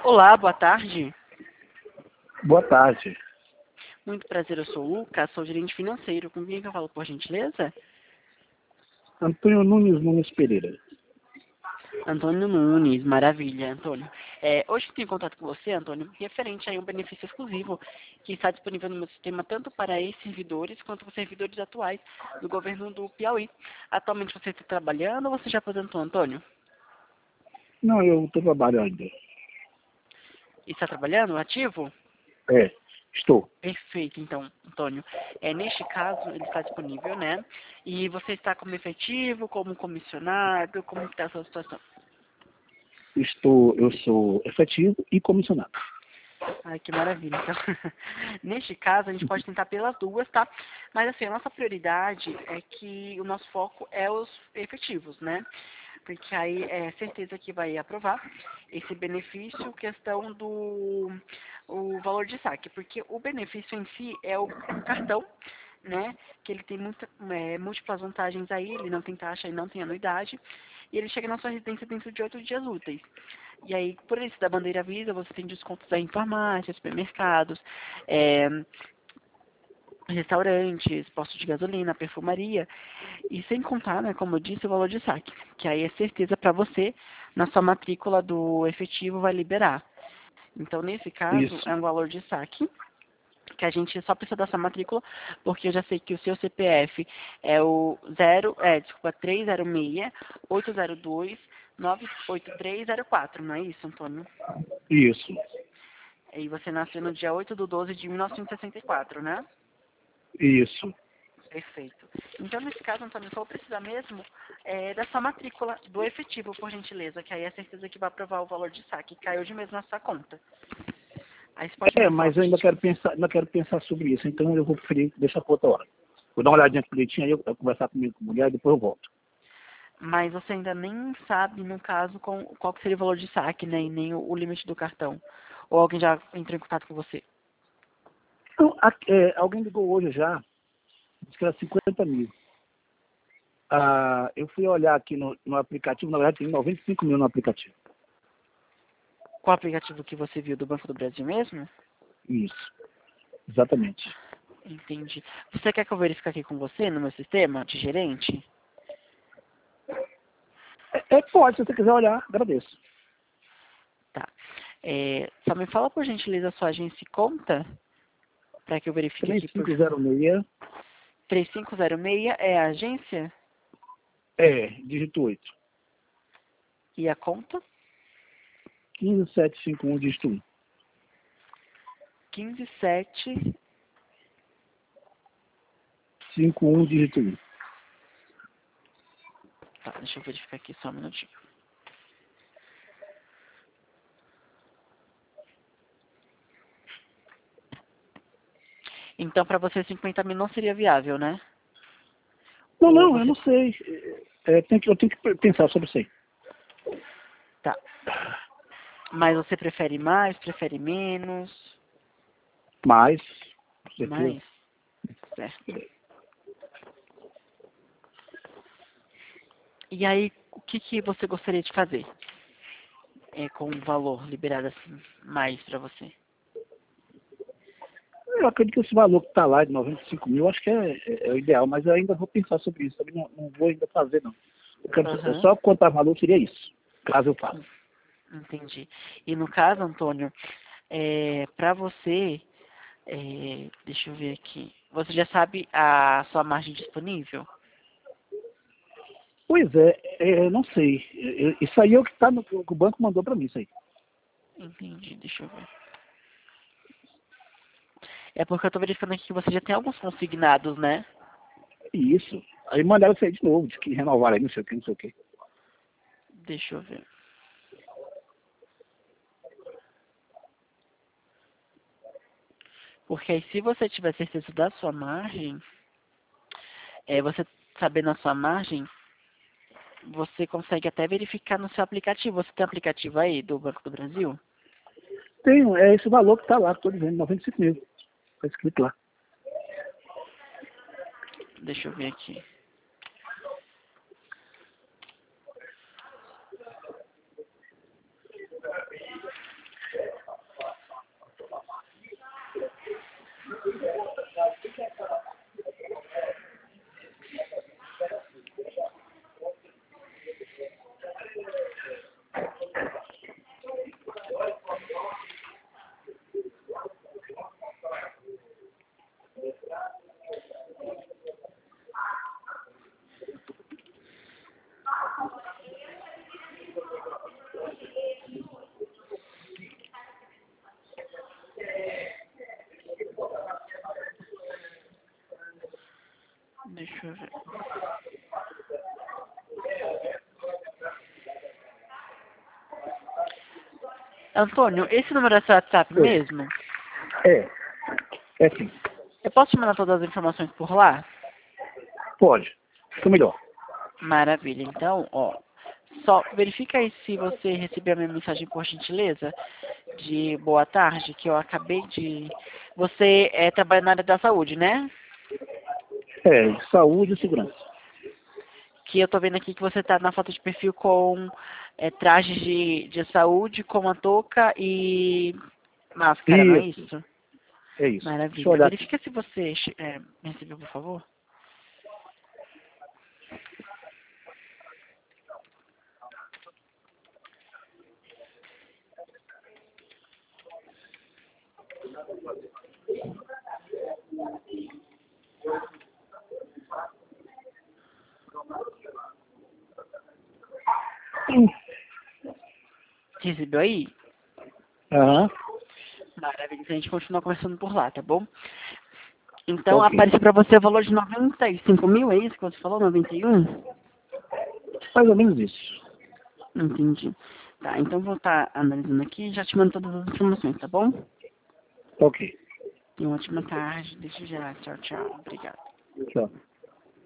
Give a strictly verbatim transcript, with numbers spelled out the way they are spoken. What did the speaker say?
Olá, boa tarde. Boa tarde. Muito prazer, eu sou o Lucas, sou gerente financeiro. Com quem que eu falo, por gentileza? Antônio Nunes Nunes Pereira. Antônio Nunes, maravilha, Antônio. É, hoje eu tenho contato com você, Antônio, referente a um benefício exclusivo que está disponível no meu sistema tanto para ex-servidores quanto para os servidores atuais do governo do Piauí. Atualmente você está trabalhando ou você já aposentou, Antônio? Não, eu estou trabalhando ainda. Está trabalhando, ativo? É, estou. Perfeito, então, Antônio. É, neste caso, ele está disponível, né? E você está como efetivo, como comissionado, como está a sua situação? Estou, eu sou efetivo e comissionado. Ai, que maravilha. Então, neste caso, a gente pode tentar pelas duas, tá? Mas, assim, a nossa prioridade é que o nosso foco é os efetivos, né? Porque aí é certeza que vai aprovar esse benefício, questão do o valor de saque. Porque o benefício em si é o cartão, né? Que ele tem muita, é, múltiplas vantagens aí, ele não tem taxa e não tem anuidade. E ele chega na sua residência dentro de oito dias úteis. E aí, por isso da bandeira Visa, você tem descontos em farmácias, supermercados, é, restaurantes, postos de gasolina, perfumaria. E sem contar, né, como eu disse, o valor de saque, que aí é certeza para você, na sua matrícula do efetivo vai liberar. Então, nesse caso, Isso, é um valor de saque, que a gente só precisa dessa matrícula, porque eu já sei que o seu C P F é o zero, é, desculpa, três zero seis, oito zero dois, nove oito três zero quatro, não é isso, Antônio? isso, E você nasceu no dia oito de doze de mil novecentos e sessenta e quatro, né? isso. Perfeito. Então, nesse caso, Antônio, só vou precisar mesmo é, da sua matrícula do efetivo, por gentileza, que aí é certeza que vai aprovar o valor de saque. Caiu de mesmo na sua conta. Aí você pode me É, passar, mas por eu ainda quero gentileza. pensar, ainda quero pensar sobre isso, então eu vou preferir deixar para outra hora. Vou dar uma olhadinha direitinho aí, eu, eu conversar comigo com a mulher e depois eu volto. Mas você ainda nem sabe, no caso, com, qual que seria o valor de saque, né, e nem o, o limite do cartão. Ou alguém já entrou em contato com você. Então, a- é, alguém ligou hoje já, disse que era cinquenta mil. Ah, eu fui olhar aqui no, no aplicativo, na verdade tem noventa e cinco mil no aplicativo. Qual aplicativo que você viu do Banco do Brasil mesmo? Isso, exatamente. Entendi. Você quer que eu verifique aqui com você, no meu sistema, de gerente? É, é, pode, se você quiser olhar, agradeço. Tá. É, só me fala, por gentileza, a sua agência e conta, para que eu verifique três aqui, por cinco zero favor. seis, três cinco zero seis é a agência é, dígito oito. e a conta um cinco sete cinco um, dígito um. quinze sete. cinco um, dígito um. Tá, deixa eu verificar aqui só um minutinho. Então, para você, cinquenta mil não seria viável, né? Não, Ou não, eu você... não sei. É, tem que, eu tenho que pensar sobre isso aí. Tá. Mas você prefere mais, prefere menos? Mas, com certeza. Mais? Certo. E aí, o que, que você gostaria de fazer? É, com o valor liberado assim, mais para você? Eu acredito que esse valor que está lá de noventa e cinco mil, eu acho que é, é, é o ideal, mas eu ainda vou pensar sobre isso. Também não, não vou ainda fazer, não. Eu quero, é Aham. só quanto a valor seria isso, caso eu faça. Entendi. E no caso, Antônio, é, para você, é, deixa eu ver aqui, você já sabe a sua margem disponível? Pois é, é, não sei. É, é, Isso aí é o que, tá no, que o banco mandou para mim, isso aí. Entendi, deixa eu ver. É porque eu tô verificando aqui que você já tem alguns consignados, né? Isso. Aí mandaram isso aí de novo, de que renovaram aí, não sei o que, não sei o que. Deixa eu ver. Porque aí se você tiver certeza da sua margem, é, você sabendo a sua margem, você consegue até verificar no seu aplicativo. Você tem aplicativo aí do Banco do Brasil? Tem, é esse valor que está lá, estou dizendo, noventa e cinco mil. Está escrito lá. Deixa eu ver aqui. Antônio, esse número é seu WhatsApp Oi. mesmo? É, é sim. Eu posso te mandar todas as informações por lá? Pode. Fica melhor. Maravilha. Então, ó, só verifica aí se você recebeu a minha mensagem por gentileza de boa tarde, que eu acabei de... Você é, trabalha na área da saúde, né? É, saúde e segurança. Que eu tô vendo aqui que você tá na foto de perfil com é, trajes de, de saúde, com uma touca e máscara, não é Isso, isso? é isso. Deixa eu Maravilha. olhar aqui. Verifica se você é, recebeu, por favor. Hum. Recebeu aí? Aham, Maravilha. Então a gente continua conversando por lá, tá bom? Então ok. apareceu pra você o valor de noventa e cinco mil, é isso que você falou? noventa e um? Mais ou menos isso. Entendi. Tá, então vou estar analisando aqui e já te mando todas as informações, tá bom? Ok. Tenha uma ótima tarde. Deixa eu gerar. Tchau, tchau. Obrigada. Tchau.